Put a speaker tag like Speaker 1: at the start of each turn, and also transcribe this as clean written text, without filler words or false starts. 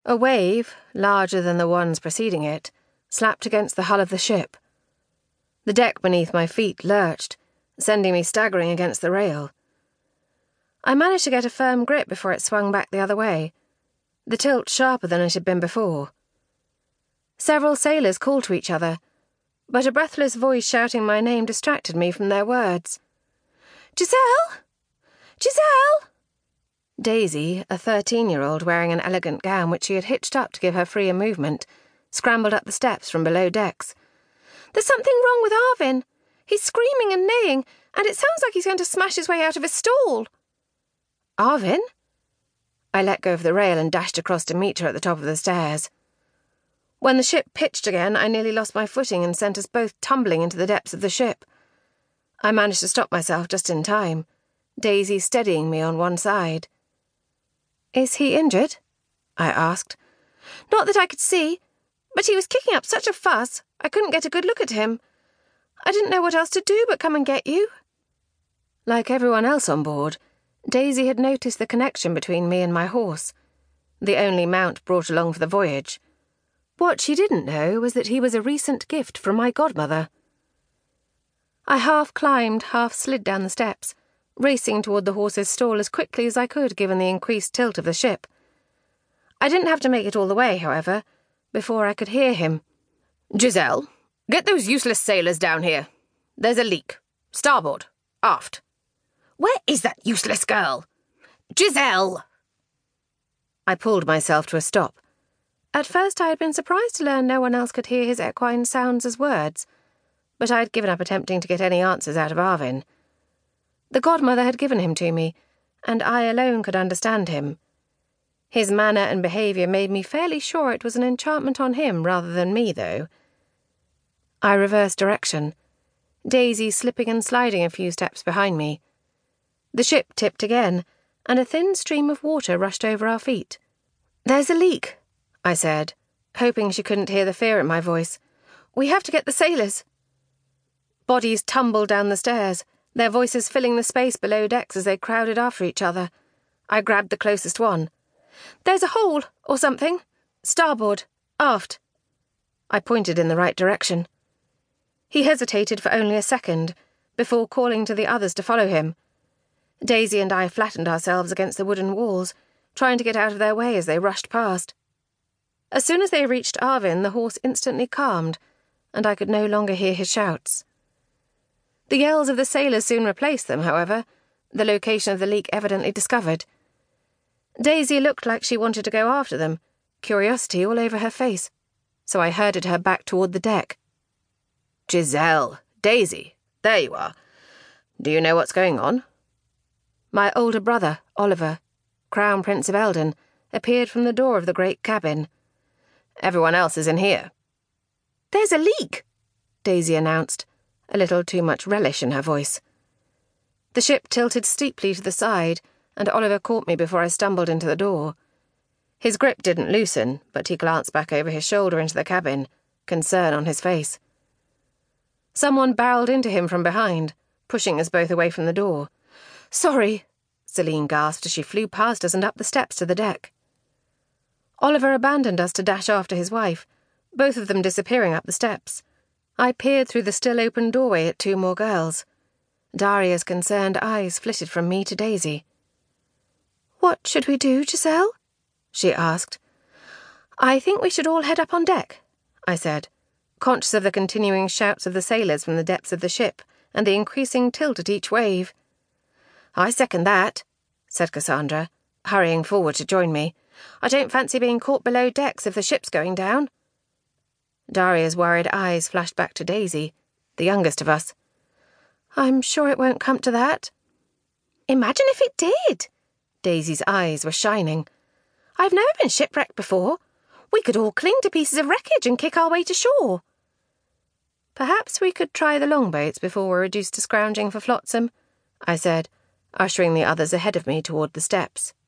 Speaker 1: A wave, larger than the ones preceding it, slapped against the hull of the ship. The deck beneath my feet lurched, sending me staggering against the rail. I managed to get a firm grip before it swung back the other way, the tilt sharper than it had been before. Several sailors called to each other, but a breathless voice shouting my name distracted me from their words. "Giselle! Giselle!" Daisy, a 13-year-old wearing an elegant gown which she had hitched up to give her freer movement, scrambled up the steps from below decks. "There's something wrong with Arvin. He's screaming and neighing, and it sounds like he's going to smash his way out of his stall." "Arvin?" I let go of the rail and dashed across to meet her at the top of the stairs. When the ship pitched again, I nearly lost my footing and sent us both tumbling into the depths of the ship. I managed to stop myself just in time, Daisy steadying me on one side. "Is he injured?" I asked. "Not that I could see, but he was kicking up such a fuss, I couldn't get a good look at him. I didn't know what else to do but come and get you." Like everyone else on board, Daisy had noticed the connection between me and my horse, the only mount brought along for the voyage. What she didn't know was that he was a recent gift from my godmother. I half climbed, half slid down the steps, racing toward the horse's stall as quickly as I could given the increased tilt of the ship. I didn't have to make it all the way, however, before I could hear him. "Giselle, get those useless sailors down here. There's a leak. Starboard. Aft." "Where is that useless girl?" "Giselle!" I pulled myself to a stop. At first I had been surprised to learn no one else could hear his equine sounds as words, but I had given up attempting to get any answers out of Arvin. The godmother had given him to me, and I alone could understand him. His manner and behaviour made me fairly sure it was an enchantment on him rather than me, though. I reversed direction, Daisy slipping and sliding a few steps behind me. The ship tipped again, and a thin stream of water rushed over our feet. "There's a leak," I said, hoping she couldn't hear the fear in my voice. "We have to get the sailors." Bodies tumbled down the stairs, their voices filling the space below decks as they crowded after each other. I grabbed the closest one. "There's a hole, or something. Starboard. Aft." I pointed in the right direction. He hesitated for only a second, before calling to the others to follow him. Daisy and I flattened ourselves against the wooden walls, trying to get out of their way as they rushed past. As soon as they reached Arvin, the horse instantly calmed, and I could no longer hear his shouts. The yells of the sailors soon replaced them, however, the location of the leak evidently discovered. Daisy looked like she wanted to go after them, curiosity all over her face, so I herded her back toward the deck. "Giselle, Daisy, there you are. Do you know what's going on?" My older brother, Oliver, Crown Prince of Eldon, appeared from the door of the great cabin. "Everyone else is in here." "There's a leak," Daisy announced, a little too much relish in her voice. The ship tilted steeply to the side, and Oliver caught me before I stumbled into the door. His grip didn't loosen, but he glanced back over his shoulder into the cabin, concern on his face. Someone barreled into him from behind, pushing us both away from the door. "Sorry," Celine gasped as she flew past us and up the steps to the deck. Oliver abandoned us to dash after his wife, both of them disappearing up the steps. I peered through the still-open doorway at two more girls. Daria's concerned eyes flitted from me to Daisy. "What should we do, Giselle?" she asked. "I think we should all head up on deck," I said, conscious of the continuing shouts of the sailors from the depths of the ship and the increasing tilt at each wave. "I second that," said Cassandra, hurrying forward to join me. "I don't fancy being caught below decks if the ship's going down." Daria's worried eyes flashed back to Daisy, the youngest of us. "I'm sure it won't come to that." "Imagine if it did!" Daisy's eyes were shining. "I've never been shipwrecked before. We could all cling to pieces of wreckage and kick our way to shore." "Perhaps we could try the longboats before we're reduced to scrounging for flotsam," I said, ushering the others ahead of me toward the steps.